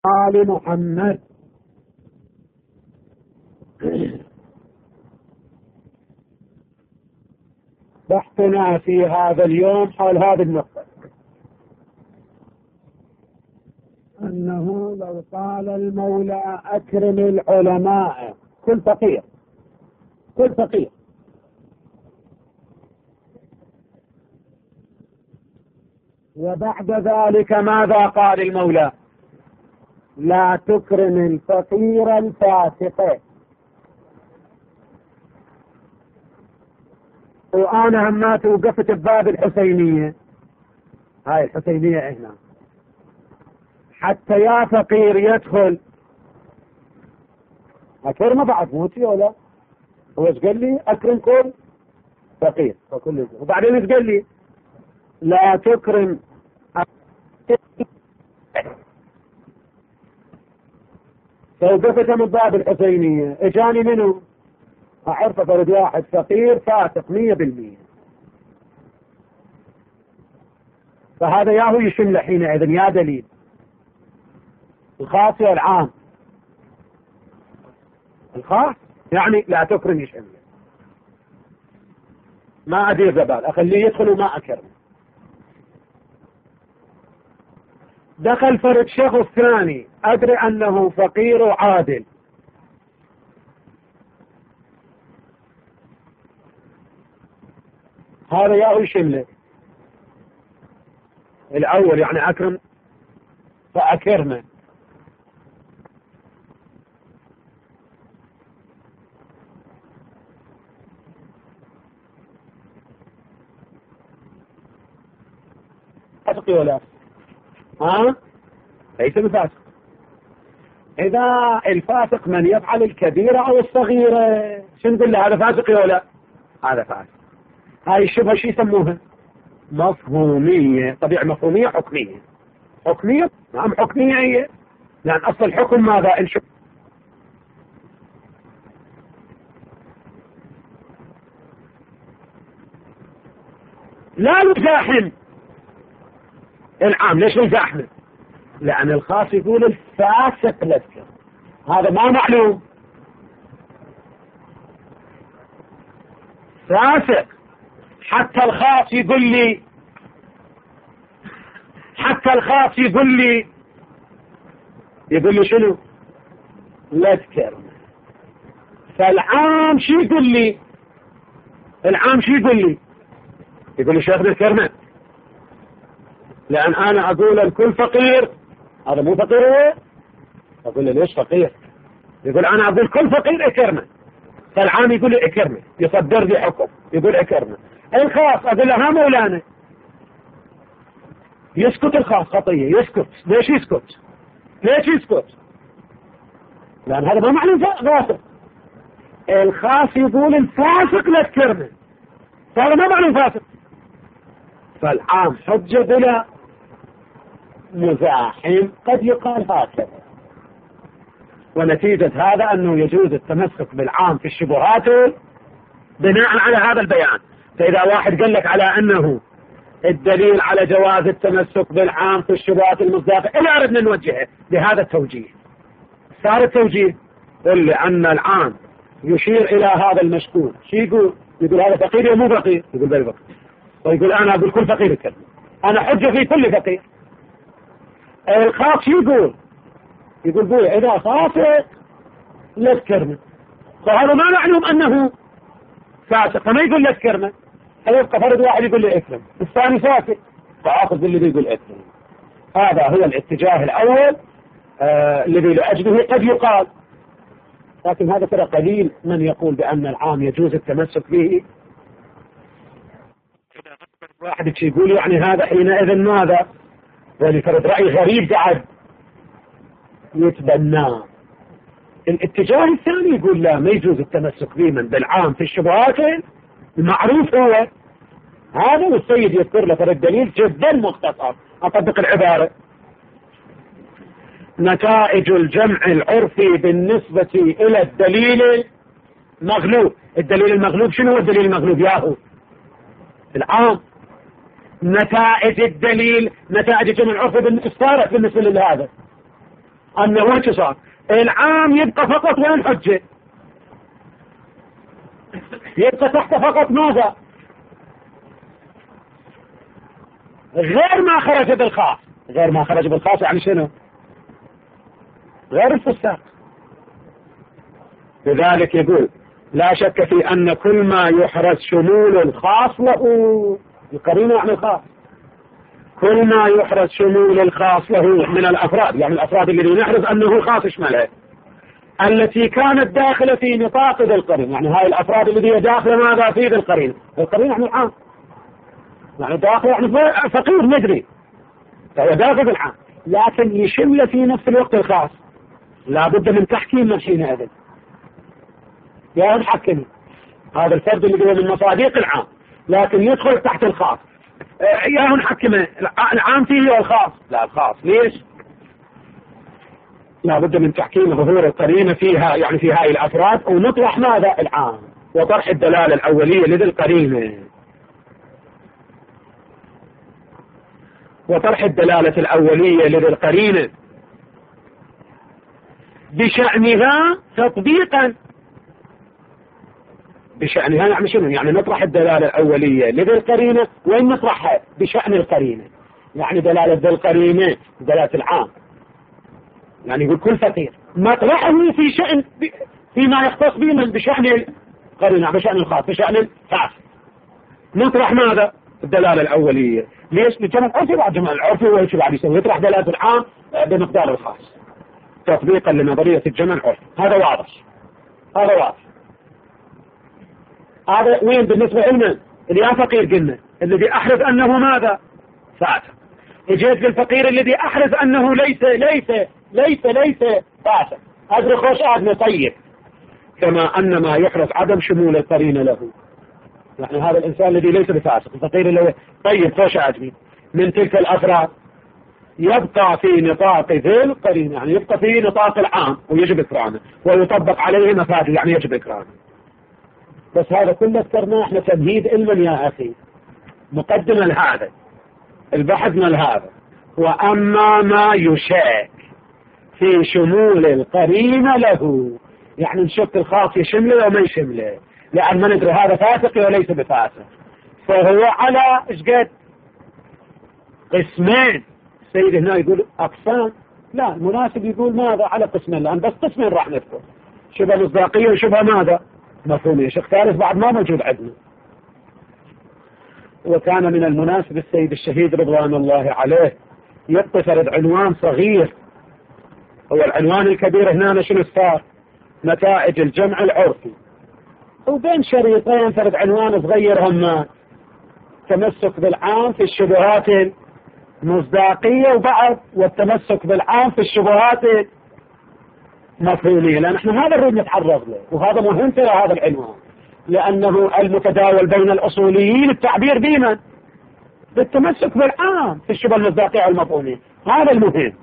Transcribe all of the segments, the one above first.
آل محمد. بحثنا في هذا اليوم حول هذه النقطة، أنه لو قال المولى أكرم العلماء كل فقير كل فقير، وبعد ذلك ماذا قال المولى؟ لا تكرم الفقير الفاسق. وأنا هم توقفت بباب الحسينية، هاي الحسينية هنا، حتى يا فقير يدخل أكرمه بعد موتي ولا هو ايش قال لي؟ أكرم كل فقير وكل، وبعدين ايش قال لي؟ لا تكرم. توقفت من باب الحسينية، اجاني منه أعرف فرد واحد فقير فاسق 100%، فهذا ياهو يشمل حينئذ يا دليل الخاص والعام. الخاص يعني لا تكرم يشمل، ما أدير ببال أخليه يدخل وما أكرم. دخل فرد شخص ثاني أدري أنه فقير وعادل، هذا ياهو يشمله الأول، يعني أكرم فأكرمه. فاسق ولا ها؟ ليس بفاسق. إذا الفاسق من يفعل الكبيرة أو الصغيرة شو نقول له؟ هذا فاسق ولا هذا فاسق. هاي الشبهة شو يسموها؟ مفهومية. طبيعة مفهومية حكمية. حكمية نعم حكمية هي، لأن أصل الحكم ماذا؟ لا نزاحم العام. ليش نزاحمه؟ لأن الخاص يقول الفاسق لذكر، هذا ما معلوم فاسق. حتى الخاص يقول لي، حتى الخاص يقول لي شنو؟ لذكر. فالعام شو يقول لي؟ العام شو يقول لي؟ يقول لي شيخ ذكرنا، لأن أنا أقول الكل فقير، هذا مو فقير هو؟ أقول له ليش فقير؟ يقول أنا أقول كل فقير اكرمه. فالعام يقول لي اكرمه، يصدر لي حكم يقول اكرمه. الخاص أقول له ها مولانا، يسكت الخاص خطية، يسكت. ليش يسكت؟ ليش يسكت؟ لأن هذا ما معنى فاسق. الخاص يقول الفاسق لا تكرمه، فهذا ما معنى فاسق. فالعام حجة بلا مزاحم، قد يقال هكذا. ونتيجة هذا أنه يجوز التمسك بالعام في الشبهات بناء على هذا البيان. فإذا واحد قال لك على أنه الدليل على جواز التمسك بالعام في الشبهات المصداقة، إلا أردنا نوجهه بهذا التوجيه. صار التوجيه قل لأن العام يشير إلى هذا المشكوك. شو يقول؟ يقول هذا فقير يا مو فقير؟ يقول بل فقير. ويقول أنا أقول كل فقير كذا، أنا حجة في كل فقير. الخاص يقول بوي إذا فاسق لا تكرمه، فهذا ما معلوم أنه فاسق، فما يقول لا تكرمه. يبقى فرد واحد يقول لي اكرم، الثاني فاسق، فآخذ باللي بيقول اكرم. هذا هو الاتجاه الأول الذي لأجله قد يقال، لكن هذا ترى قليل من يقول بأن العام يجوز التمسك به. واحد يقول يعني هذا حينئذ ماذا؟ ولفرد رأي غريب قاعد يتبناه. الاتجاه الثاني يقول لا، ما يجوز التمسك به من بالعام في الشبهات المعروف هو هذا. والسيد يذكر لك الدليل جدا مختصر، أطبق العبارة: نتائج الجمع العرفي بالنسبة إلى الدليل المغلوب. الدليل المغلوب شنو هو الدليل المغلوب ياهو؟ العام. نتائج الدليل، نتائج الجمع العرفي صارت بالنسبة لهذا أنه وش صار؟ العام يبقى فقط وين حجة؟ يبقى تحت فقط ماذا؟ غير ما خرج بالخاص. غير ما خرج بالخاص يعني شنو؟ غير الفساق. لذلك يقول لا شك في أن كل ما يحرز شمول الخاص له، القرينة يعني الخاص، كل ما يحرز شمول الخاص له من الأفراد، يعني الأفراد الذي نحرز أنه خاص يشملها، التي كانت داخلة في نطاق ذي القرينة، يعني هاي الأفراد الذي هي داخلة ماذا في ذي القرينة. القرينة يعني العام، يعني داخل يعني فقير ندري فهو داخل العام، لكن يشمل في نفس الوقت الخاص. لا بد من تحكيم من حينئذ. يا نحكم هذا الفرد اللي هو من مصاديق العام لكن يدخل تحت الخاص، يا نحكمه العام فيه والخاص لا الخاص. ليش؟ لا بد من تحكيم ظهور القرينة فيها، يعني في هاي الأفراد، ونطرح ماذا؟ العام، وطرح الدلالة الأولية لذي القرينة، وطرح الدلالة الأولية لذي القرينة بشأنها تطبيقا. بشأنها يعني شنو؟ يعني نطرح الدلالة الأولية لذي القرينة، وين نطرحها؟ بشأن القرينة، يعني دلالة ذي القرينة دلالة العام، يعني يقول كل فقير مطرحه في شأن فيما يختص به من بشأن القرينة، بشأن الخاص، بشأن الخاص. نطرح ماذا؟ الدلالة الأولية. ليش؟ لجمع العرفي. بعد جمع العرفي هو ايش بعد يسوي؟ يطرح دلالة العام بمقدار الخاص تطبيقا لنظرية الجمع العرفي. هذا واضح، هذا واضح. هذا وين بالنسبة لنا اللي يا فقير قلنا الذي أحرز أنه ماذا؟ فاسق. اجيت للفقير الذي أحرز أنه ليس فاسق، أدري خوش أدنى طيب، كما أن ما يحرز عدم شمول القرينة له، يعني هذا الإنسان الذي ليس بفاسق، الفقير اللي طيب خوش أدنى من تلك الأفراد يبقى في نطاق ذي القرينة، يعني يبقى في نطاق العام ويجب إكرامه ويطبق عليه مفاده، يعني يجب إكرامه. بس هذا كله اذكرناه احنا تمهيد علما يا أخي، مقدمة لهذا البحث من هذا. وأما ما يشاك في شمول القرينة له، يعني نشك الخاص يشمله وما يشمله، لأن ما ندري هذا فاسق وليس بفاسق، فهو على ايش قد قسمين. السيد هنا يقول أقسام، لا المناسب يقول ماذا؟ على قسمين، لأن بس قسمين راح نذكر، شبه مصداقية وشبه ماذا؟ مفهومية. شيخ ثالث بعد ما موجود عندنا. وكان من المناسب السيد الشهيد رضوان الله عليه يعطي فرد عنوان صغير، هو العنوان الكبير هنا شنو صار؟ نتائج الجمع العرفي، وبين شريطين فرد عنوان صغير هم تمسك بالعام في الشبهات المصداقية، وبعد والتمسك بالعام في الشبهات المفهومية، لأن احنا هذا نريد نتعرض له، وهذا مهم ترى هذا العنوان، لأنه المتداول بين الأصوليين التعبير بما بالتمسك بالعام في الشبه المصداقية والمفهومية، هذا المهم.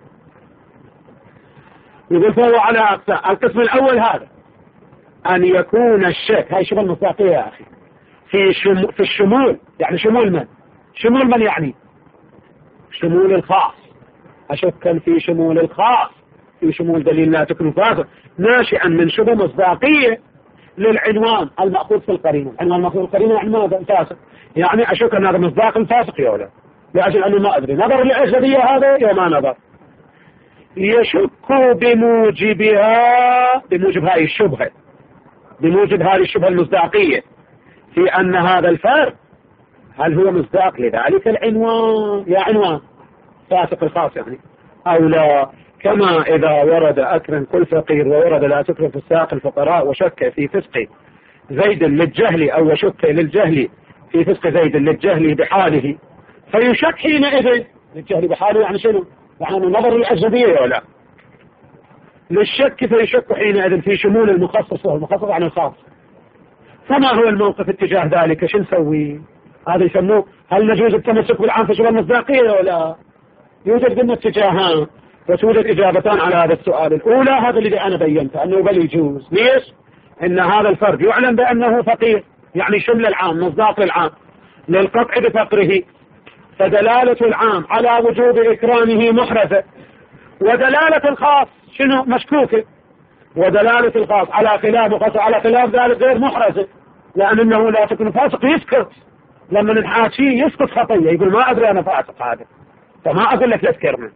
يقول فهو على أقسام. القسم الأول هذا أن يكون الشك، هاي شبه المصداقية يا أخي، في الشمول، يعني شمول من؟ شمول من يعني؟ شمول الخاص. أشكا في شمول الخاص، في شمول دليل لا تكون فاسق، ناشئا من شبه مصداقية للعنوان المأخوذ في القرينة. العنوان المأخوذ في القرينة يعني ماذا؟ فاسق، يعني أشك أن هذا مصداق الفاسق يا ولا، لأجل أنه ما أدري نظر الأجنبية هذا يا ما نظر، يشك بموجبها، بموجب هذه الشبهة، بموجب هذه الشبهة المصداقية في أن هذا الفرد هل هو مصداق لذلك العنوان، يا عنوان فاسق الخاص يعني أو لا. كما إذا ورد أكرم كل فقير وورد لا تكرم فساق الفقراء، وشك في فسق زيد للجهل، أو وشك للجهل في فسق زيد للجهل بحاله، فيشك حينئذ للجهل بحاله، يعني شنو؟ يعني النظر الأجنبية ولا للشك، فيشك حينئذ في شمول المخصص، والمخصص عن الخاص. فما هو الموقف اتجاه ذلك؟ شو نسوي؟ هذا يسموه هل نجوز التمسك بالعام في شبه المصداقية ولا؟ يوجد قلنا اتجاهان، وتوجد إجابتان على هذا السؤال. الأولى هذا اللي أنا بينته أنه بل يجوز. ليش؟ إن هذا الفرد يعلم بأنه فقير، يعني شمل العام، مصداق العام للقطع بفقره، فدلالة العام على وجوب إكرامه محرزة، ودلالة الخاص شنو مشكوكة، ودلالة الخاص على خلاف وخاص على خلاف ذلك غير محرزة، لأنه لا تكون فاسق يسكت، لما نحاكيه يسكت خطية يقول ما أدري أنا فاسق هذا، فما أقول لك لا تكرمه.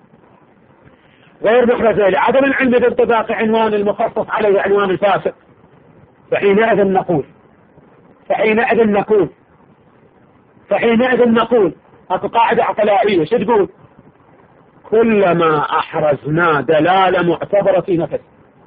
غير محرزة لعدم العلم بانطباق عنوان المخصص عليه عنوان الفاسق، فحينئذ نقول اكو قاعدة عقلائية شو تقول؟ كلما احرزنا دلالة معتبرة في نفسه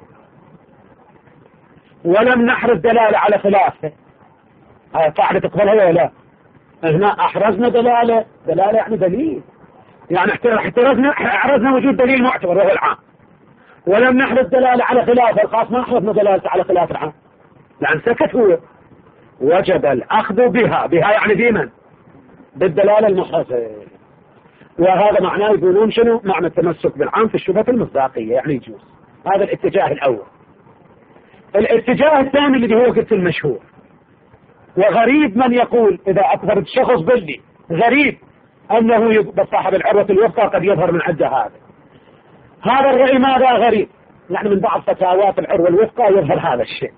ولم نحرز دلالة على خلافه، هاي قاعدة تقبلها ولا لا؟ هنا احرزنا دلالة يعني دليل، يعني احرزنا وجود دليل معتبر وهو العام، ولم نحرز دلالة على خلافه الخاص، ما احرزنا دلالة على خلاف العام لأن سكت هو، وجب الأخذ بها يعني ديما بالدلالة المحرزة. وهذا معناه يقولون شنو معنى التمسك بالعام في الشبهة المصداقية، يعني يجوز. هذا الاتجاه الأول. الاتجاه الثاني اللي هو قلت المشهور، وغريب من يقول إذا أكثر الشخص بلي غريب أنه صاحب العروة الوثقى قد يظهر من عدة هذا الرأي. ماذا غريب؟ يعني من بعض فتاوات العروة الوثقى يظهر هذا الشيء.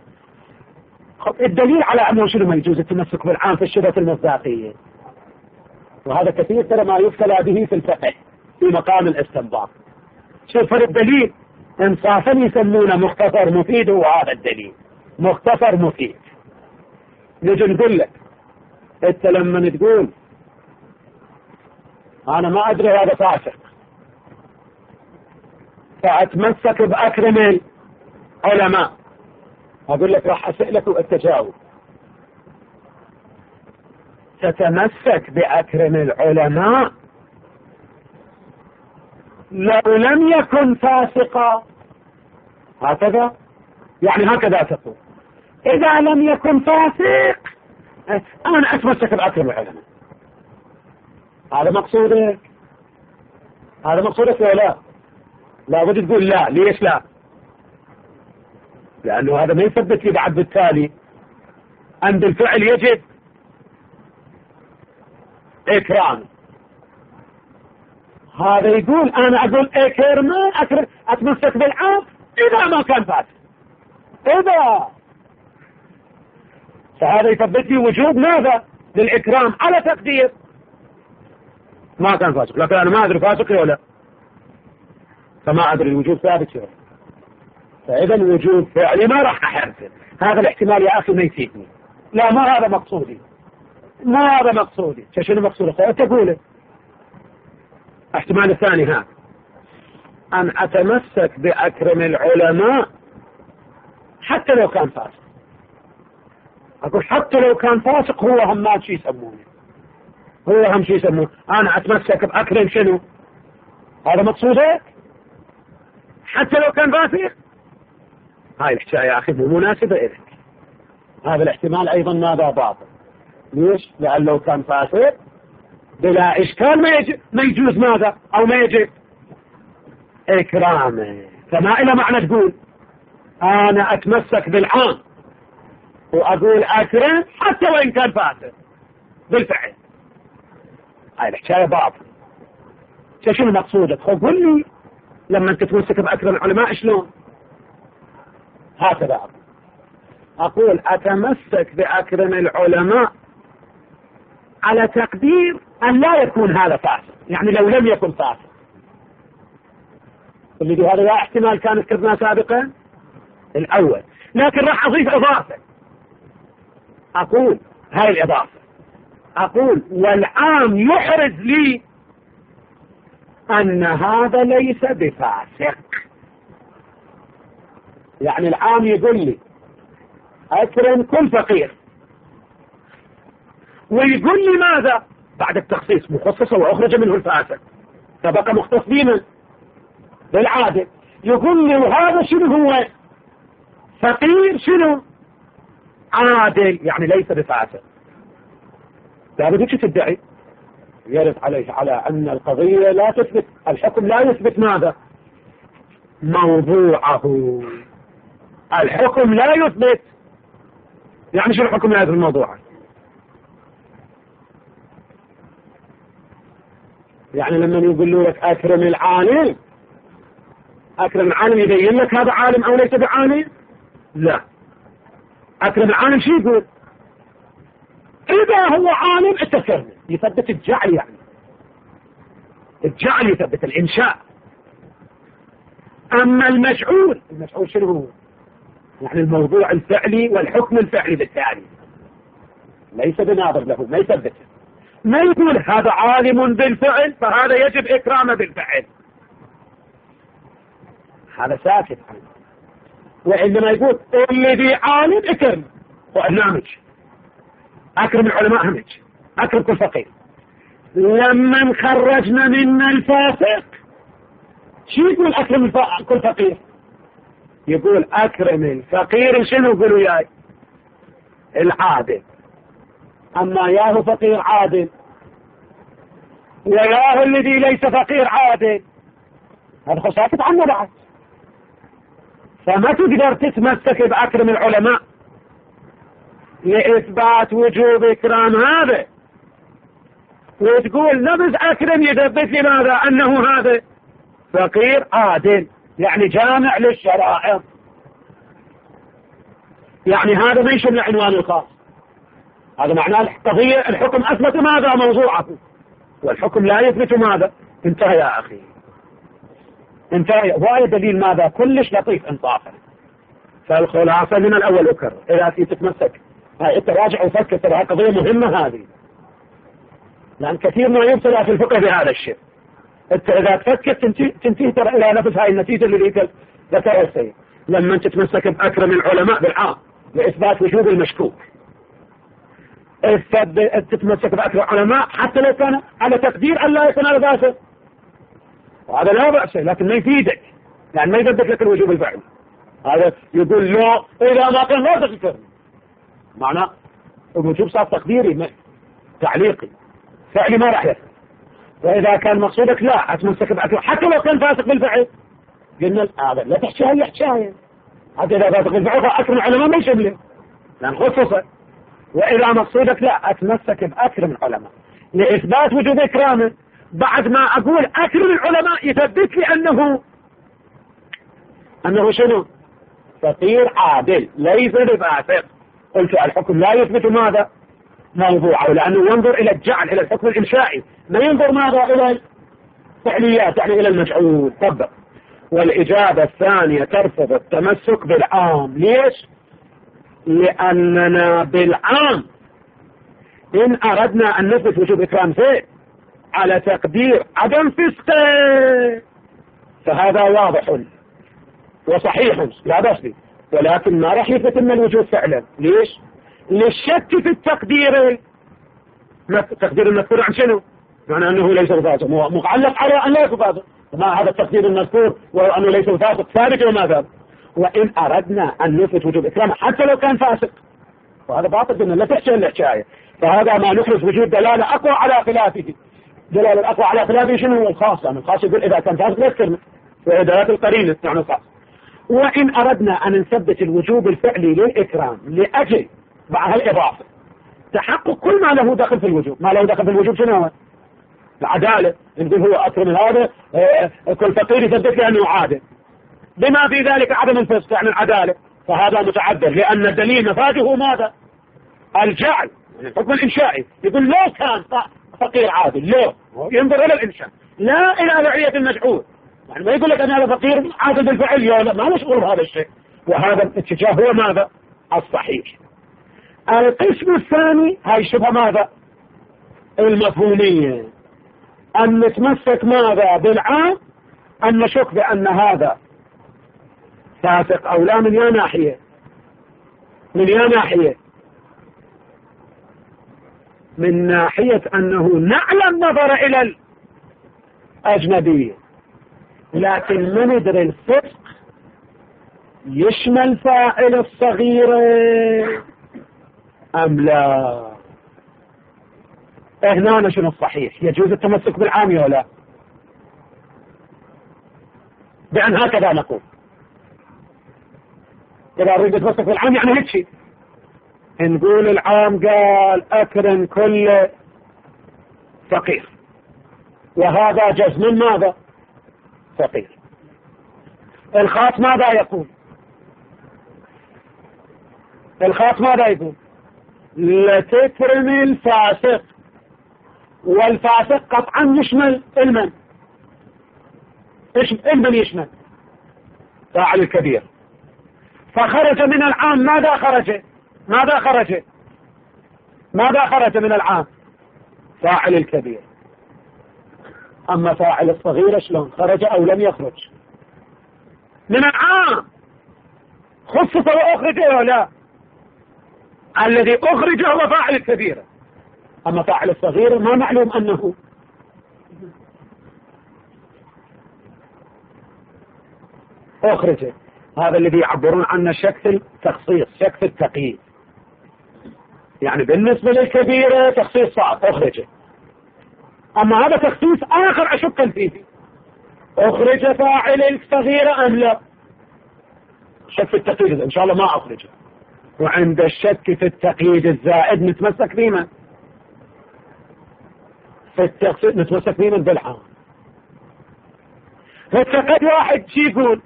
الدليل على أنه شنو ما يجوز التمسك بالعام في الشبهة المصداقية، وهذا كثير ترى ما يبتلى به في الفقه في مقام الاستنباط. شوف الدليل انصافا يسمونه مختصر مفيد، وهذا الدليل مختصر مفيد. نجي نقول لك انت لما تقول انا ما ادري هذا فاسق فاتمسك باكرم العلماء، اقول لك راح اسألك والتجاوب. تتمسك باكرم العلماء لو لم يكن فاسقا، هكذا يعني هكذا تقول اذا لم يكن فاسق انا اتمسك باكرم العلماء. هذا مقصودك ولا لا بد تقول لا. ليش لا؟ لأنه هذا ما يثبت لي بعد بالتالي أن بالفعل يجب إكرام. هذا يقول أنا أقول إكرمان أتمسك بالعام إذا ما كان فاسق، فهذا يثبت لي وجوب ماذا؟ للإكرام على تقدير ما كان فاسق، لكن أنا ما أدري فاسق ولا، فما أدري الوجوب ثابت ولا. فإذا الوجوب فعلي ما راح أحرزه. هذا الاحتمال يا أخي ما يفيدني، لا ما هذا مقصودي، شنو مقصودك؟ تقوله احتمال الثاني هذا أن أتمسك بأكرم العلماء حتى لو كان فاسق. أقول حتى لو كان فاسق هو هم شو يسمونه، أنا أتمسك بأكرم شنو؟ هذا مقصودك حتى لو كان فاسق؟ هاي الحكاية يا أخي مو مناسبة إليك. هذا الاحتمال أيضا ماذا باطل. ليش؟ لأن لو كان فاسق بلا إشكال ما يجوز ماذا؟ أو ما يجب إكرامه. فما إلى معنى تقول أنا أتمسك بالعام وأقول أكرم حتى وإن كان فاسق بالفعل. هاي الحكاية باطل. شنو مقصودك؟ قل لي لما أنت تتمسك بأكرم العلماء شلون؟ هكذا أقول أتمسك بأكرم العلماء على تقدير أن لا يكون هذا فاسق، يعني لو لم يكن فاسق. اللي هذا لا احتمال كان ذكرناه سابقا الأول، لكن راح أضيف إضافة. أقول هاي الإضافة، أقول والعام يحرز لي أن هذا ليس بفاسق. يعني العام يقول لي أكرم كل فقير، ويقول لي ماذا بعد التخصيص؟ مخصصة وأخرج منه الفاسق، فبقى مختص بمن؟ بالعادل. يقول لي وهذا شنو هو؟ فقير شنو؟ عادل، يعني ليس بفاسق. لابد ايش تدعي؟ يرد عليه على أن القضية لا تثبت، الحكم لا يثبت ماذا؟ موضوعه. الحكم لا يثبت، يعني شو الحكم لا يثبت موضوعه؟ يعني لما يقولوا لك أكرم العالم، أكرم العالم يبين لك هذا عالم أو ليس بعالم؟ لا. أكرم العالم شو يقول؟ إذا هو عالم اتكرم، يثبت الجعل، يعني الجعل يثبت الإنشاء. أما المجعول شنو هو؟ يعني الموضوع الفعلي والحكم الفعلي بالتالي ليس بناظر له، ما يثبته، ما يقول هذا عالم بالفعل فهذا يجب إكرامه بالفعل، هذا ساكت عنه. وإنما يقول الذي عالم اكرم، وأنامج أكرم العلماء همج، أكرم كل فقير. لما خرجنا من الفاسق شو يقول أكرم كل فقير؟ يقول أكرم الفقير شنو يقولوا ياي؟ العادل. أما ياه فقير عادل وياه الذي ليس فقير عادل، هذا ساكت عنه بعد. فما تقدر تتمسك بأكرم العلماء لإثبات وجوب إكرام هذا وتقول نبذ أكرم يثبت لماذا؟ أنه هذا فقير عادل، يعني جامع للشرائع، يعني هذا ما يشمل عنوان الخاص. هذا معناه القضية الحكم أثبت ماذا؟ موضوعه، والحكم لا يثبت ماذا؟ انتهى يا أخي، انتهى. وهذا دليل ماذا؟ كلش لطيف انصافا. فالخلاصة من الأول أكرر، إذا تتمسك هاي التراجع وفكر، ترى قضية مهمة هذه، لأن كثير ما يبتلى في الفقه بهذا الشيء. انت إذا تفكر تنتهي ترى إلى نفس هاي النتيجة اللي ذكرها السيد. لما تتمسك بأكرم العلماء بالعام لإثبات وجوب المشكوك، تتمسك بأكرم العلماء حتى لو كان على تقدير أن لا يكون على ذاته، وهذا لا بأس، لكن ما يفيدك، يعني ما يثبت لك الوجوب الفعلي. هذا يقول لا، إذا ما كان لا تذكر، معناه الوجوب صار تقديري تعليقي، فعلي ما راح يثبت. وإذا كان مقصودك لا أتمسك بأكرم حتى لو كان فاسق بالفعل، قلنا هذا لا تحشاها يحشاها، حتى إذا فاسق بالفعل فأكرم العلماء ما يشمله لأن خصوصا. وإذا مقصودك لا أتمسك بأكرم العلماء لإثبات وجوب إكرامه، بعد ما أقول أكرم العلماء يثبت لي أنه شنو؟ فقير عادل ليس بفاسق. قلت الحكم لا يثبت ماذا؟ موضوعه، لأنه ينظر إلى الجعل، إلى الحكم الإنشائي، ما ينظر ماذا؟ إلى الفعليات، يعني إلى المجعول. طبق. والإجابة الثانية ترفض التمسك بالعام. ليش؟ لأننا بالعام إن أردنا أن نثبت وجوب إكرام زيد على تقدير عدم فسقه فهذا واضح وصحيح لا بأس به، ولكن ما راح يثبت من الوجوب فعلا. ليش؟ للشك في التقدير. التقدير المذكور عن شنو؟ معنى أنه ليس بفاسق، معلق على أن لا يفاسق، ما هذا التقدير المذكور وأنه ليس بفاسق ثابت وماذا؟ وإن أردنا أن نثبت وجوب إكرامه حتى لو كان فاسق وهذا باطل بنا لا تحشى الحكاية. فهذا ما نحرز وجود دلالة أقوى على خلافه. دلالة الأقوى على خلافه شنو هو؟ الخاص، يعني الخاص يقول إذا كان فاسق لا يذكرنا، وإدارات القرينة يعني الخاص. وإن أردنا أن نثبت الوجوب الفعلي للإكرام لأجل مع هالإضافة تحقق كل ما له دخل في الوجوب. ما له دخل في الوجوب شنو هو؟ العدالة. نقول هو أكرم هذا كل فقير يثبت لي أنه عادل، بما في ذلك عدم الفسق يعني العدالة، فهذا متعذر لأن الدليل مفاده ماذا؟ الجعل، يعني الحكم الإنشائي. يقول لو كان فقير عادل، لو ينظر إلى الإنشاء لا إلى رعية المجعول، يعني ما يقول لك أن هذا فقير عادل بالفعل، لا ما مشغول بهذا الشيء. وهذا الاتجاه هو ماذا؟ الصحيح. القسم الثاني هاي الشبهة ماذا؟ المفهومية، أن نتمسك ماذا؟ بالعام، أن نشك بأن هذا فاسق أو لا من يا ناحية، من ناحية أنه نعلم نظر إلى الأجنبية، لكن من ندري الفسق يشمل فاعل الصغيرة أم لا. هنا شنو الصحيح؟ يجوز التمسك بالعام ولا؟ بأن هكذا نقول إذا أريد أتمسك بالعام يعني هيك شيء، نقول العام قال أكرم كل فقير، وهذا جزم ماذا؟ فقير. الخاص ماذا يقول؟ الخاص ماذا يقول؟ لتكرم الفاسق، والفاسق قطعا يشمل المن، المن يشمل فاعل الكبير. فخرج من العام ماذا خرج؟ ماذا خرج من العام؟ فاعل الكبير. أما فاعل الصغير شلون خرج أو لم يخرج من العام؟ خصص وأخرج أو لا؟ الذي أخرج هو فاعل الكبير. أما فاعل الصغير ما معلوم أنه أخرج. هذا الذي يعبرون عنه شك التخصيص، شك التقييد. يعني بالنسبة للكبيرة تخصيص صعب أخرج، أما هذا تخصيص آخر أشك فيه، أخرج فاعل الصغيرة أم لا؟ شك في التقييد إن شاء الله ما أخرجه. وعند الشك في التقييد الزائد نتمسك بما في التخصيص، نتمسك بما بالعام. قد واحد شي يقول،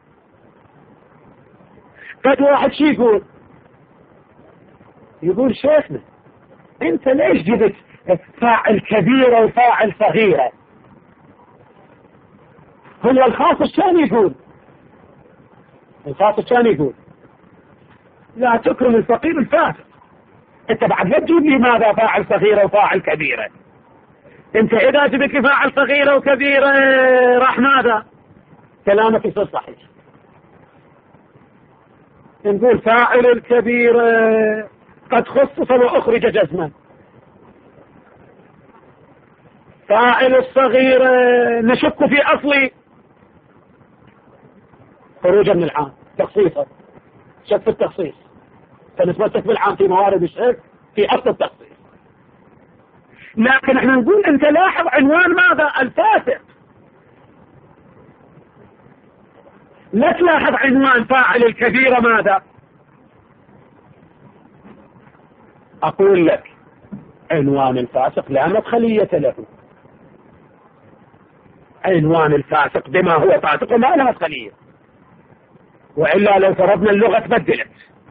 يقول شيخنا انت ليش جبت فاعل كبيرة وفاعل صغيرة؟ هو الخاص الثاني يقول لا تكرم الفقير الفاسق. انت بعد لا تجيب لي ماذا فاعل صغيرة وفاعل كبيرة. انت اذا جبت لي فاعل صغيرة وكبيرة راح ماذا؟ كلامك يصير صحيح. نقول فاعل الكبير قد خصص وأخرج جزما، فاعل الصغير نشك في أصل خروجا من العام، تخصيصا، شك في التخصيص، فنتمسك بالعام في موارد الشك في أصل التخصيص. لكن احنا نقول انت لاحظ عنوان ماذا؟ الفاسق. لا تلاحظ عنوان فاعل الكبيرة ماذا؟ أقول لك عنوان الفاسق لا مدخلية له. عنوان الفاسق بما هو فاسق ما له مدخلية، وإلا لو فرضنا اللغة تبدلت،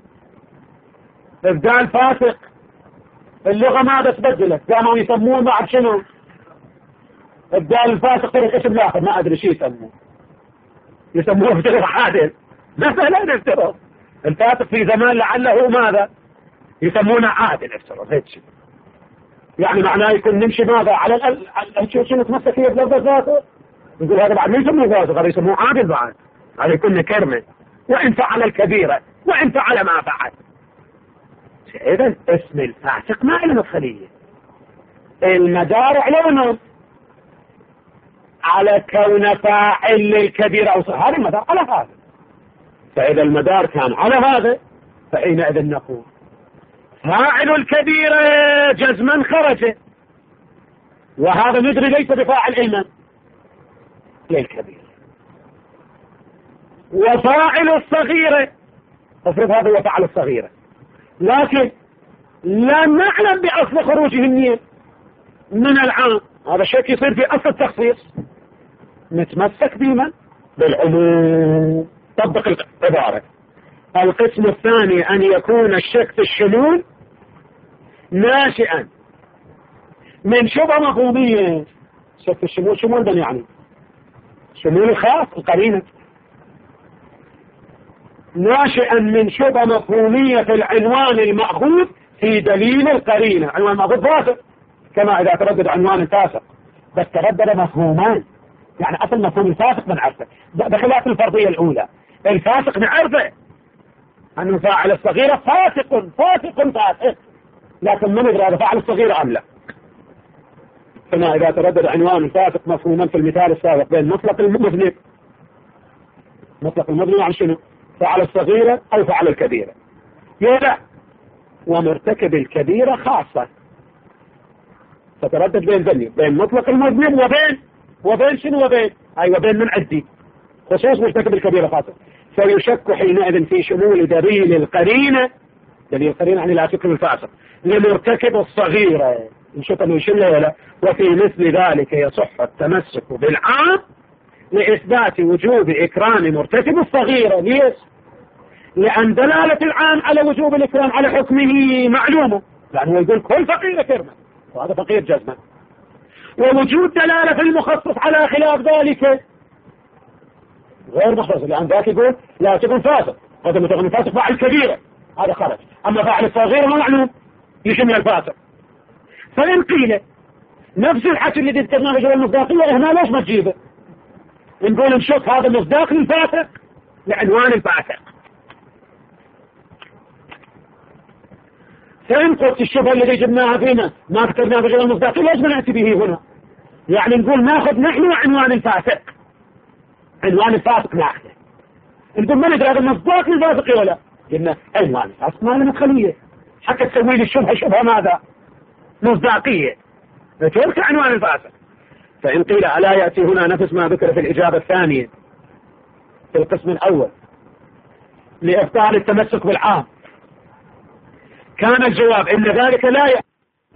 إبدال فاسق اللغة ماذا تبدلت؟ قاموا يسمون بعد شنو؟ إبدال الفاسق طريق اسم الآخر ما أدري شو يسموه بطريق عادل مثلا. نفترض الفاسق في زمان لعله ماذا يسمونه عادل، افترض هيك يعني معناه يكون نمشي ماذا على شو نتمسك فيه بلفظ ذاته. نقول هذا بعد ما يسموه فاسق، هذا يسموه عادل بعد، هذا يكون كرمه وإن فعل الكبيرة وإن فعل ما فعل. إذا اسم الفاسق ما له مدخلية، المدار على على كون فاعل للكبيرة أو صغيرة، هذا المدار على هذا. فإذا المدار كان على هذا فحينئذ نقول فاعل الكبيرة جزما خرج، وهذا ندري ليس بفاعل علما للكبيرة. وفاعل الصغيرة افرض هذا هو فاعل الصغيرة، لكن لا نعلم بأصل خروجه من العام، هذا الشيء يصير في أصل التخصيص، نتمسك بمن؟ بالعموم. طبق العبارة. القسم الثاني أن يكون الشك في الشمول ناشئا من شبهة مفهومية. شك في الشمول شمول من يعني شمول الخاص القرينة، ناشئا من شبهة مفهومية في العنوان المأخوذ في دليل القرينة. عنوان المأخوذ فاسق، كما إذا تردد عنوان الفاسق بس تردد مفهومان، يعني أصل مفهوم الفاسق بنعرفه بخلاف الفرضية الأولى. الفاسق نعرفه أنه فاعل الصغيرة فاسق، لكن ما ندري هذا فاعل الصغيرة أم لا. كما إذا تردد عنوان الفاسق مفهوما في المثال السابق بين مطلق المذنب عن شنو؟ فعل الصغيرة أو فعل الكبيرة، يلا ومرتكب الكبيرة خاصة، فتردد بين مطلق المذنب وبين شنو وبين من عدي خصوص مرتكب الكبيرة خاصة. فيشك حينئذ في شمول دليل القرينة يعني لا تكرم الفاسق لمرتكب الصغيرة نشوف انه يشله ولا. وفي مثل ذلك يصح التمسك بالعام لإثبات وجوب إكرام مرتكب الصغيرة. ليش؟ لأن دلالة العام على وجوب الإكرام على حكمه معلومة، لأنه يقول كل فقير كرمه وهذا فقير جزمة. ووجود دلالة في المخصص على خلاف ذلك غير مخصص، لأن ذاك يقول لا تكن فاسق، هذا متغني فاسق فاعل كبيرة هذا خرج، أما فاعل الصغير ما معلوم يشمل الفاسق. فإن قيل نفس الحكي اللي ذكرناه في جواب المصداقية هنا ليش ما تجيبه؟ نقول نشوف هذا مصداق للفاسق لعنوان الفاسق. فإن قلت الشبهة اللي جبناها فينا ما ذكرناها في جواب المصداقية ليش ما نأتي به هنا؟ يعني نقول ناخذ نحن عنوان الفاسق، عنوان الفاسق ناخذه، نقول ما ندري هذا مصداق للفاسق ولا؟ قلنا عنوان الفاسق ما له مدخلية حتى تسوي لي الشبهة شبهة ماذا؟ مصداقية، ترك عنوان الفاسق. فإن قيل ألا يأتي هنا نفس ما ذكر في الإجابة الثانية في القسم الأول لإبطال التمسك بالعام، كان الجواب إن ذلك لا يأتي.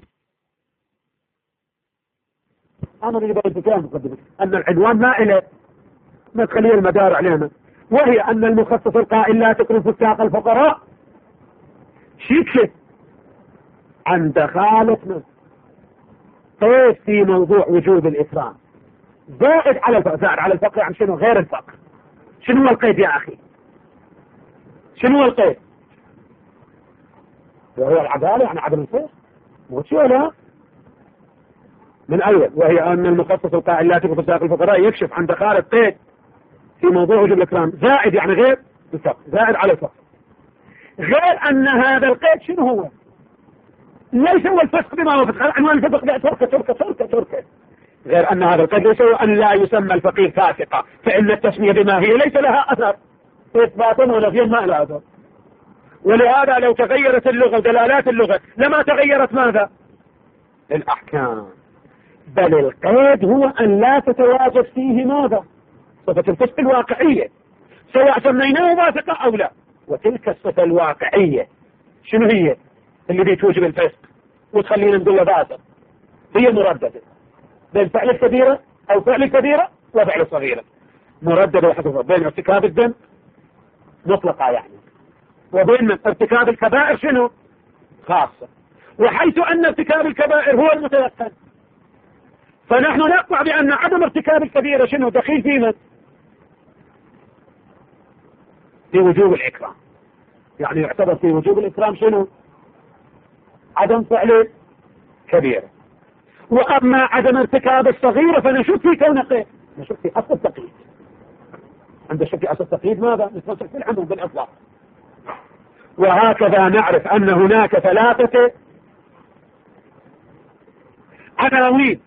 أنا اللي بقول بكلام مقدمة أن العنوان ما إله مدخلية المدار علينا، وهي أن المخصص القائل لا تكرم فساق الفقراء شيك عن دخالتنا قيد في موضوع وجوب الإكرام زائد على الفقر. زائد على الفقر عن شنو غير الفقر؟ شنو هو القيد يا أخي؟ شنو هو القيد؟ وهو العدالة يعني عدم الفقر مو شو لا من أول، وهي أن المخصص القائل لا تكرم فساق الفقراء يكشف عن دخالة قيد في موضوع وجوب الإكرام زائد يعني غير الفقر، زائد على الفقر. غير أن هذا القيد شنو هو؟ ليس هو الفسق بما هو فسق، عنوان الفسق لا تركه. غير أن هذا القيد ليس هو أن لا يسمى الفقير فاسقا، فإن التسمية بما هي ليس لها أثر إثباتا ونفيا ما لها أثر. ولهذا لو تغيرت اللغة ودلالات اللغة لما تغيرت ماذا؟ الأحكام. بل القيد هو أن لا تتواجد فيه ماذا؟ صفة الفسق الواقعية سواء سميناه فاسقا أو لا. وتلك الصفة الواقعية شنو هي؟ اللي توجب الفسق وتخلينا نقول فاسق، هي مرددة بين فعل الكبيرة أو فعل الكبيرة وفعل الصغيرة، مرددة وحدثة بين ارتكاب الذنب مطلقة يعني وبين ارتكاب الكبائر شنو؟ خاصة. وحيث أن ارتكاب الكبائر هو المتيقن فنحن نقطع بأن عدم ارتكاب الكبيرة شنو؟ دخيل في من؟ في وجوب الإكرام. يعني يعتبر في وجوب الإكرام شنو؟ عدم فعل كبيرة. وأما عدم ارتكاب الصغيرة فنشك في كون قيد، نشك في أصل التقييد. عند الشك في أصل التقييد ماذا؟ نتمسك في العمل بالإطلاق. وهكذا نعرف أن هناك ثلاثة عناوين،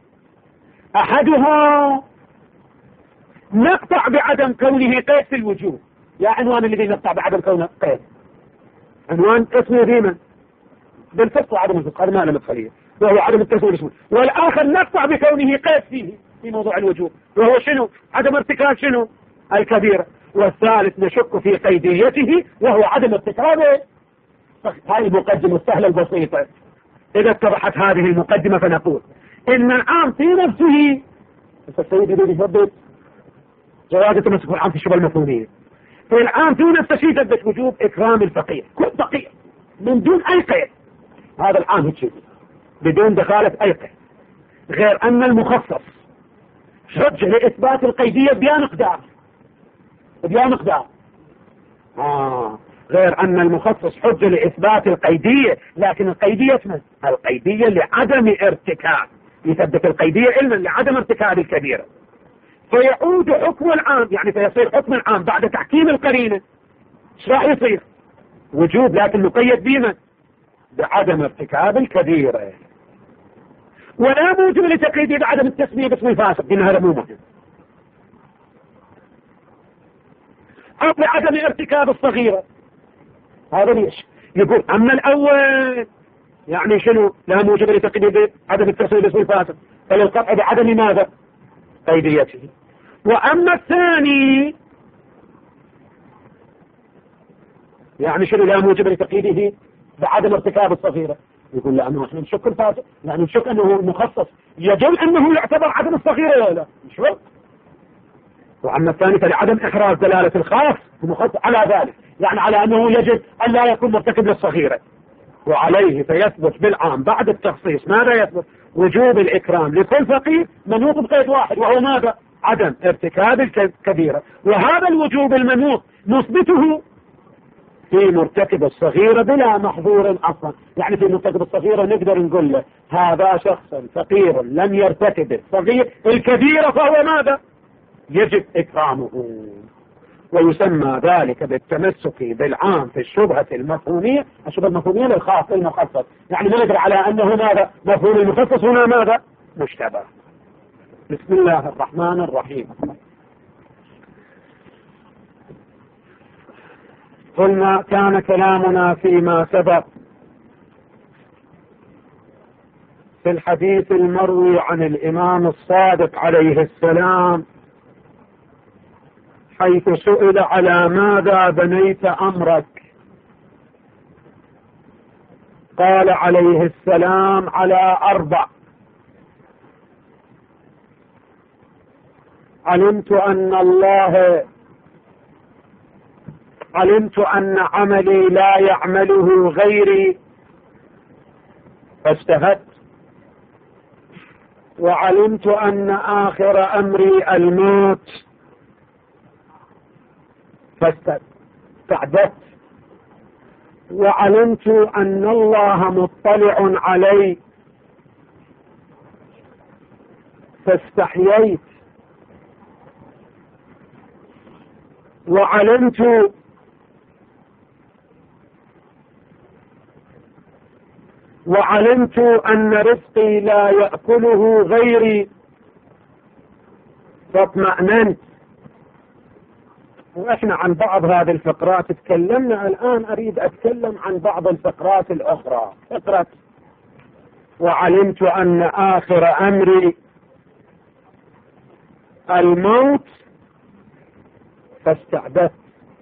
أحدها نقطع بعدم كونه قيد في الوجوب. يا عنوان الذي نقطع بعدم كونه قيد عنوان اسمه ديما بالفسق وعدم الفسق، هذا ما له مدخلية وهو عدم التسوية اسمه. والآخر نقطع بكونه قيد فيه في موضوع الوجوب وهو شنو؟ عدم ارتكاب شنو؟ الكبيرة. والثالث نشك في قيديته وهو عدم ارتكابه. هذه المقدمة السهلة البسيطة. إذا اتضحت هذه المقدمة فنقول إن العام في نفسه السيد يريد يثبت جواز التمسك بالعام في الشبهة المفهومية. في العام في نفسه يثبت وجوب إكرام الفقير، كل فقير من دون أي قيد. هذا العام هيك بدون دخالة أي قيد. غير أن المخصص حجة لإثبات القيدية بيان مقدار غير أن المخصص حجة لإثبات القيدية، لكن القيدية اسمها القيدية لعدم ارتكاب، يثبت القيدية علما لعدم ارتكاب الكبيرة. فيعود حكم العام يعني فيصير حكم العام بعد تحكيم القرينة ايش راح يصير؟ وجوب، لكن مقيد بما؟ بعدم ارتكاب الكبيرة. ولا موجب لتقييده بعدم التسمية باسم الفاسق، إن هذا مو مهم. أو بعدم ارتكاب الصغيرة. هذا ليش؟ يقول أما الأول يعني شنو؟ لا موجب لتقييده عدم التسمية باسم الفاسق، فللقطع بعدم ماذا؟ قيديته. وأما الثاني يعني شنو؟ لا موجب لتقييده بعدم ارتكاب الصغيرة، يقول لأنه احنا نشك الفاسق، يعني نشك أنه مخصص، يدل أنه يعتبر عدم الصغيرة ولا لا؟ نشك. وأما الثاني فلعدم إحراز دلالة الخاص المخصص على ذلك، يعني على أنه يجب أن لا يكون مرتكب للصغيرة، وعليه فيثبت بالعام بعد التخصيص ماذا يثبت؟ وجوب الإكرام لكل فقير منوط بقيد واحد، وهو ماذا؟ عدم ارتكاب الكبيرة. وهذا الوجوب المنوط نثبته في مرتكب الصغيرة بلا محظور أصلا. يعني في مرتكب الصغيرة نقدر نقول له هذا شخص فقير لم يرتكب الصغير الكبيرة، فهو ماذا؟ يجب إكرامه. ويسمى ذلك بالتمسك بالعام في الشبهة المفهومية. الشبهة المفهومية للخاص المخصص، يعني نقدر على أنه ماذا؟ مفهوم المخصص هنا ماذا؟ مشتبه. بسم الله الرحمن الرحيم. قلنا كان كلامنا فيما سبق في الحديث المروي عن الإمام الصادق عليه السلام، حيث سئل على ماذا بنيت أمرك، قال عليه السلام على 4: علمت أن عملي لا يعمله غيري فاجتهدت، وعلمت أن آخر أمري الموت فاستعددت، وعلمت أن الله مطلع علي فاستحييت، وعلمت أن رزقي لا يأكله غيري فاطمأننت. وإحنا عن بعض هذه الفقرات تكلمنا، الآن أريد أتكلم عن بعض الفقرات الأخرى. فقرة وعلمت أن آخر أمري الموت فاستعددت.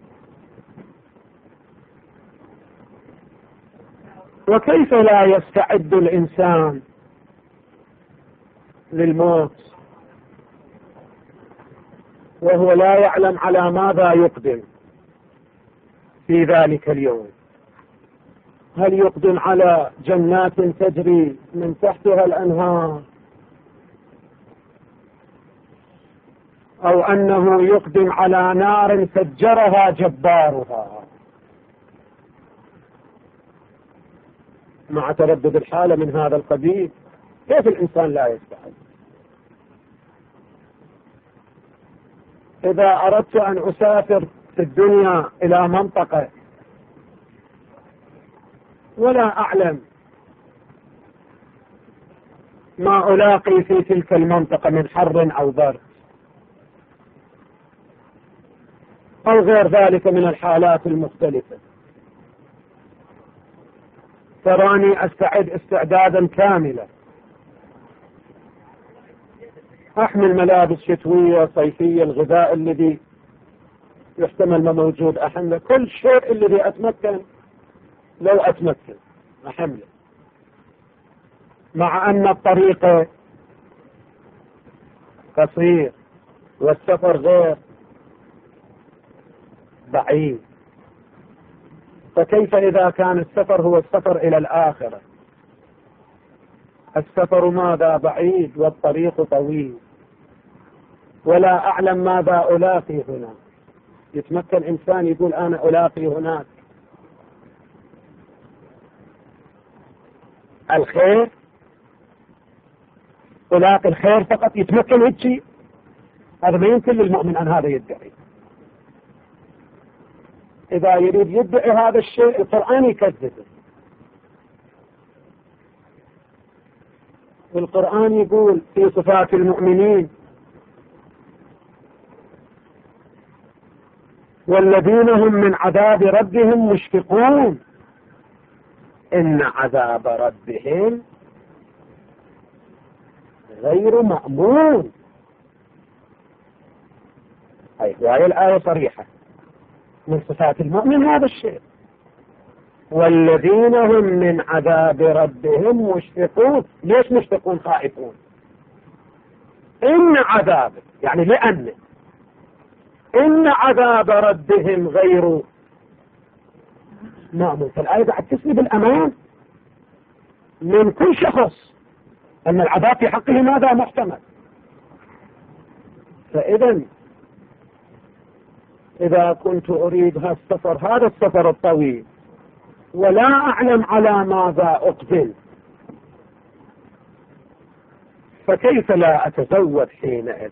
وكيف لا يستعد الإنسان للموت وهو لا يعلم على ماذا يقدم في ذلك اليوم؟ هل يقدم على جنات تجري من تحتها الأنهار، أو أنه يقدم على نار فجرها جبارها؟ مع تردد الحالة من هذا القبيل كيف الإنسان لا يستعد؟ إذا أردت أن أسافر في الدنيا إلى منطقة ولا أعلم ما ألاقي في تلك المنطقة من حر أو برد أو غير ذلك من الحالات المختلفة، تراني أستعد استعدادا كاملا، أحمل ملابس شتوية صيفية، الغذاء الذي يحتمل ما موجود أحمله، كل شيء الذي أتمكن لو أتمكن أحمله، مع أن الطريق قصير والسفر غير بعيد. فكيف إذا كان السفر هو السفر إلى الآخرة؟ السفر ماذا بعيد والطريق طويل، ولا أعلم ماذا ألاقي هنا. يتمكن إنسان يقول أنا ألاقي هناك الخير، ألاقي الخير فقط، يتمكن هيك؟ هذا ما يمكن للمؤمن أن هذا يدعي. إذا يريد يدعي هذا الشيء القرآن يكذبه. والقرآن يقول في صفات المؤمنين: والذين هم من عذاب ربهم مشفقون إن عذاب ربهم غير مأمون. هذه الآية صريحة، من صفات المؤمن هذا الشيء. والذين هم من عذاب ربهم مشفقون. ليش مشفقون؟ خائفون. إن عذاب، يعني لأن إن عذاب ربهم غير مأمون. فالآية بعد تسلب الأمان من كل شخص أن العذاب في حقه ماذا؟ محتمل. فإذا إذا كنت أريد هذا السفر الطويل ولا أعلم على ماذا أقبل، فكيف لا أتزود حينئذ؟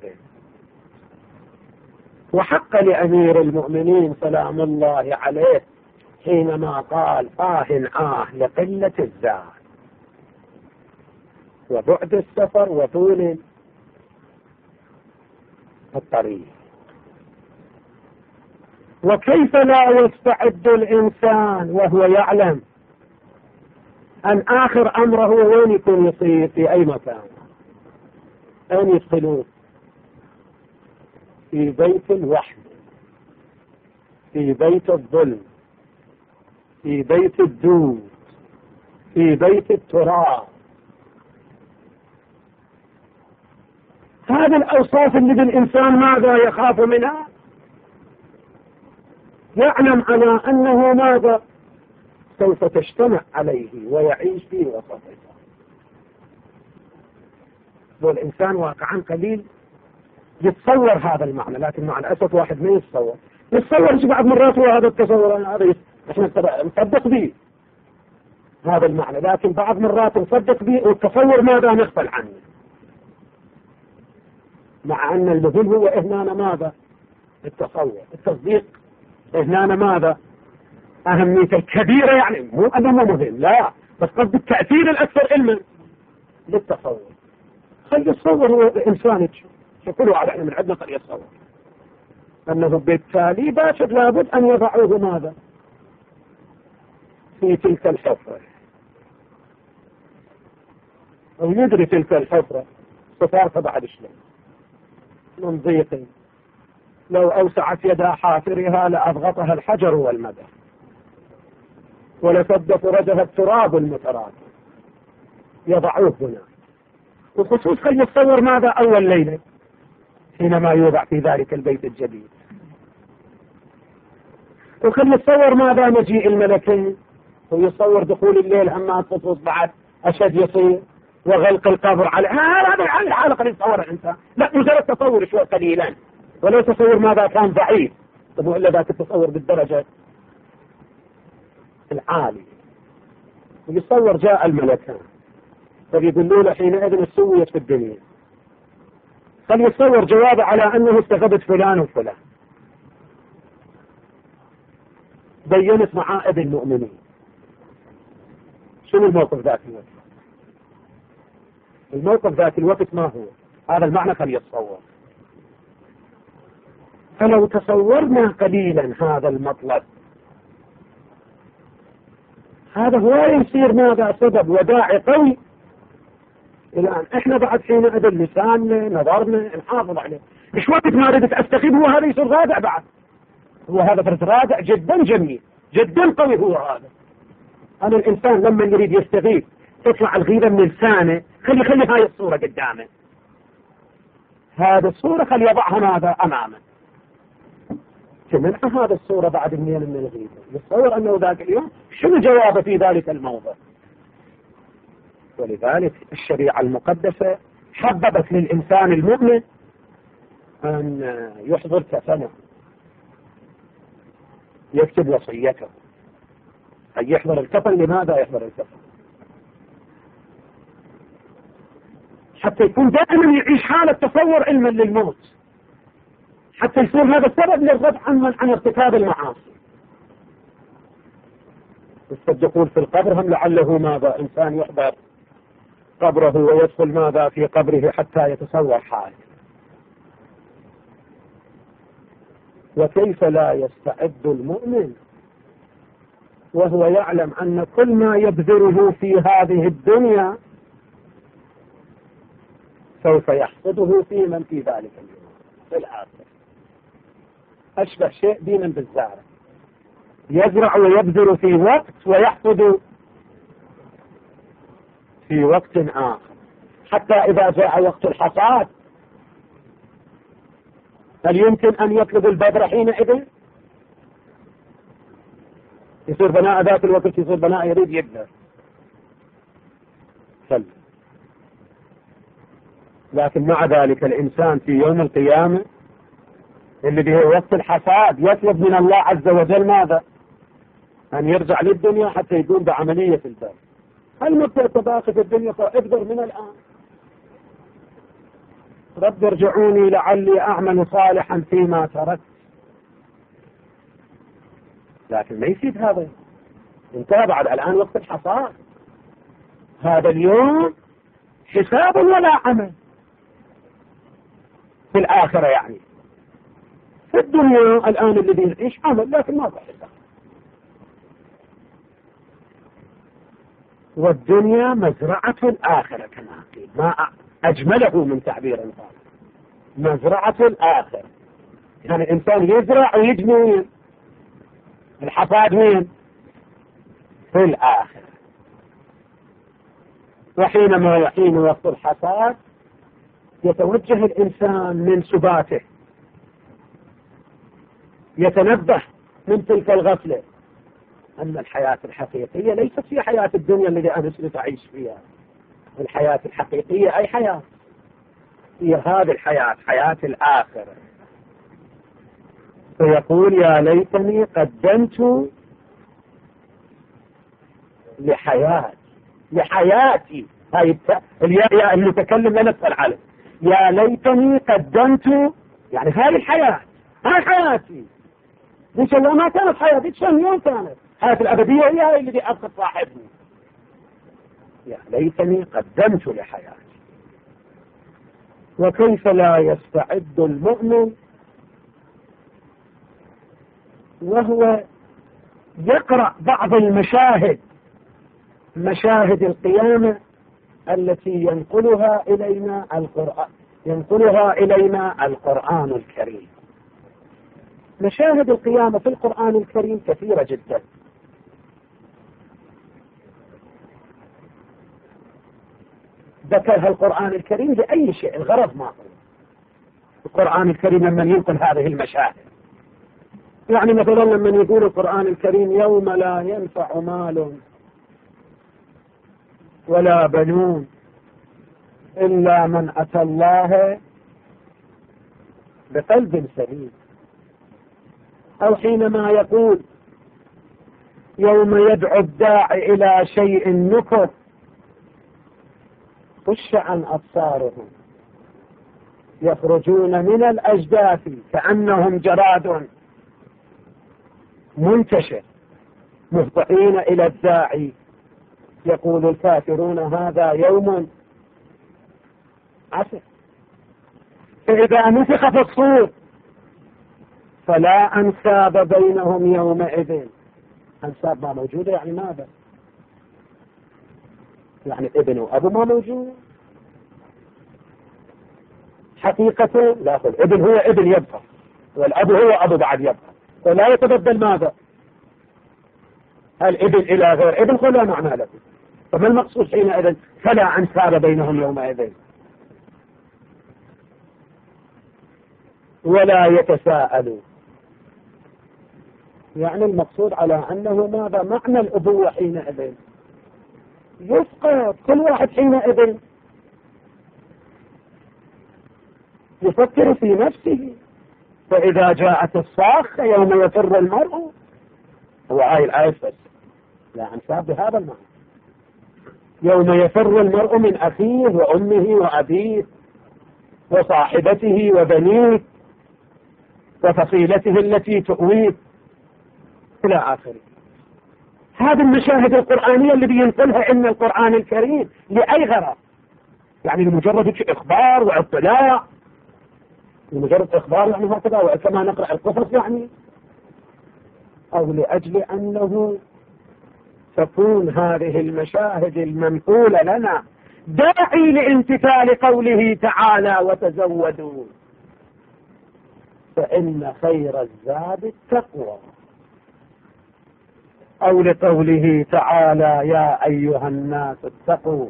وحق لأمير المؤمنين سلام الله عليه حينما قال لقلة الزاد وبعد السفر وطول الطريق. وكيف لا يستعد الإنسان وهو يعلم أن آخر أمره وين يكون يصير؟ في أي مكان؟ أين يدخلون؟ في بيت الوحد، في بيت الظلم، في بيت الدود، في بيت التراب. هذه الأوصاف اللي بالإنسان ماذا يخاف منها؟ يعلم على أنه ماذا سوف تجتمع عليه ويعيش في وسطها. والإنسان واقعا قليل يتصور هذا المعنى، لكن مع الأسف واحد ما يتصور بعض مرات هذا التصور هذا احنا نصدق به هذا المعنى، لكن بعض مرات نصدق به والتصور ماذا نغفل عنه، مع أن المهم هو هنا ماذا؟ التصور. التصديق هنا ماذا؟ أهميته الكبيرة، يعني مو أنه مهم، لا، بس قصد التأثير الأكثر علما للتصور. خلي يتصور هو إنسان كل واحد احنا من عندنا قد يتصور أنه بالتالي باشر لابد أن يضعوه ماذا؟ في تلك الحفرة، أو يدري تلك الحفرة صفارها بعد شلون من ضيق، لو أوسعت يدا حافرها لأضغطها الحجر والمدى ولسد فرجها التراب المتراكم. يضعوه هنا، وخصوص خلي يتصور ماذا؟ أول ليلة حينما يوضع في ذلك البيت الجديد، وخلي يتصور ماذا؟ مجيء الملكين، ويصور دخول الليل أما الطقوس بعد أشد يصير، وغلق القبر على هذا الحالة قد يتصور الإنسان. لا، مجرد تصور شوي قليلا، ولو تصور ماذا كان ضعيف، طب إلا ذاك التصور بالدرجة العالية. ويصور جاء الملكان فبيقولوا له حينئذ سويت في الدنيا، فليتصور جوابه على أنه استغبت فلان وفلان، بينت معائب المؤمنين. شنو الموقف ذات الوقت؟ الموقف ذات الوقت ما هو؟ هذا المعنى فليتصور. فلو تصورنا قليلا هذا المطلب، هذا هو يصير ماذا؟ سبب وداعي قوي الآن احنا بعد حينئذ لساننا نظرنا نحافظ عليه، مش وقت ما ردت استغيب هو هذا يصير رادع بعد، هو هذا فرد رادع جدا جميل جدا قوي. هو هذا أنا الإنسان لما يريد يستغيب تطلع الغيبة من لسانه، خلي هاي الصورة قدامه، هذا الصورة خلي يضعها ماذا؟ أمامه، تمنع هذا الصورة بعد من الغيبة. يتصور أنه ذاك اليوم شنو جوابه في ذلك الموضع. ولذلك الشريعة المقدسة حببت للإنسان المؤمن أن يحضر كفنه، يكتب وصيته، أن يحضر الكفن. لماذا يحضر الكفن؟ حتى يكون دائما يعيش حالة تصور علما للموت، حتى يصير هذا السبب للرد عن ارتكاب المعاصي. يصدقون في القبر هم لعله ماذا؟ إنسان يحضر قبره ويدخل ماذا؟ في قبره حتى يتصور حاله. وكيف لا يستعد المؤمن وهو يعلم أن كل ما يبذره في هذه الدنيا سوف يحصده في من في ذلك اليوم في الآخر. أشبه شيء دينا بالزارع، يزرع ويبذر في وقت ويحصد في وقت آخر، حتى إذا جاء وقت الحصاد هل يمكن أن يطلب البذر حينئذ؟ يصير بناء ذات الوقت، يصير بناء يريد يبذر. لكن مع ذلك الإنسان في يوم القيامة اللي به وقت الحصاد يطلب من الله عز وجل ماذا؟ أن يرجع للدنيا حتى يقوم بعملية البذر. هل مبدأ تباقي في الدنيا فابذر من الآن؟ رب ارجعوني لعلي أعمل صالحا فيما تركت. لكن ما يفيد هذا، انتهى بعد الآن وقت الحصاد. هذا اليوم حساب ولا عمل في الآخرة، يعني في الدنيا الآن الذي نعيش عمل لكن ما حساب. والدنيا مزرعة الآخرة كما قيل، ما أجمله من تعبير صالح، مزرعة الآخرة. يعني الإنسان يزرع ويجني وين؟ الحصاد وين؟ في الآخرة. وحينما يحين وقت الحصاد يتوجه الإنسان من سباته، يتنبه من تلك الغفلة أن الحياة الحقيقية ليست في حياة الدنيا التي أنا سرت أعيش فيها. الحياة الحقيقية أي حياة؟ هي هذه الحياة، حياة الآخرة. فيقول يا ليتني قدمت لحياتي. هاي الياء المتكلم لا نسأل عليه. يا ليتني قدمت، يعني هذه الحياة، هاي حياتي. إن شاء الله ما كانت حياتي، شن يوم كانت حياة الأبدية هي هاي اللي أبقى صاحبني. يا ليتني قدمت لحياتي. وكيف لا يستعد المؤمن وهو يقرأ بعض المشاهد، مشاهد القيامة التي ينقلها إلينا القرآن الكريم. مشاهد القيامة في القرآن الكريم كثيرة جدا. ذكرها القرآن الكريم لأي شيء، الغرض ما هو القرآن الكريم لما ينقل هذه المشاهد. يعني مثلا لما يقول القرآن الكريم يوم لا ينفع مال ولا بنون إلا من أتى الله بقلب سليم، أو حينما يقول يوم يدعو الداعي إلى شيء نكر خش عن أبصارهم يخرجون من الأجداث كأنهم جراد منتشر مهطعين إلى الداعي يقول الكافرون هذا يوم عسر. فإذا نفخ في الصور فلا أنساب بينهم يومئذ. أنساب ما موجودة يعني ماذا؟ يعني ابن وأبو ما موجود حقيقة. لا، الابن هو ابن يبقى والأب هو أبو بعد يبقى، فلا يتبدل ماذا؟ الابن إلى غير ابن فلا معنى له. فما المقصود حينئذ فلا أنساب بينهم يومئذ ولا يتساءلوا؟ يعني المقصود على أنه ماذا؟ معنى الأبوة حينئذ يسقط. كل واحد حينئذ يفكر في نفسه. فإذا جاءت الصاخة يوم يفر المرء، هو هاي الآية بس لا أنساب بهذا المعنى. يوم يفر المرء من أخيه وأمه وأبيه وصاحبته وبنيه وفصيلته التي تؤويه إلى آخره. هذه المشاهد القرآنية اللي بينقلها إن القرآن الكريم لأي غرض؟ يعني لمجرد إخبار واطلاع، لمجرد إخبار يعني هكذا وكما نقرأ القصص يعني، أو لأجل أنه تكون هذه المشاهد المنقولة لنا داعي لامتثال قوله تعالى وتزودوا فإن خير الزاد التقوى. أو لقوله تعالى يا أيها الناس اتقوا،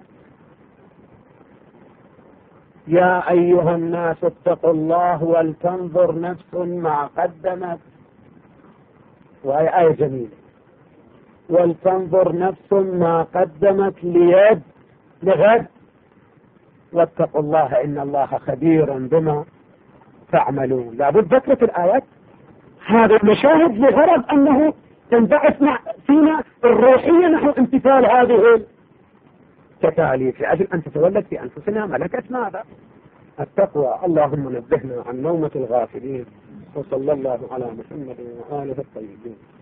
يا أيها الناس اتقوا الله ولتنظر نفس ما قدمت، وهي آية جميلة، ولتنظر نفس ما قدمت لغد واتقوا الله إن الله خبير بما تعملون. لابد ذكرت الآيات هذا المشاهد لغرض أنه تنبعث فينا الروحية نحو امتثال هذه التكاليف، لأجل أن تتولد في أنفسنا ملكة ماذا؟ التقوى. اللهم نبهنا عن نومة الغافلين، وصلى الله على محمد وآله الطيبين.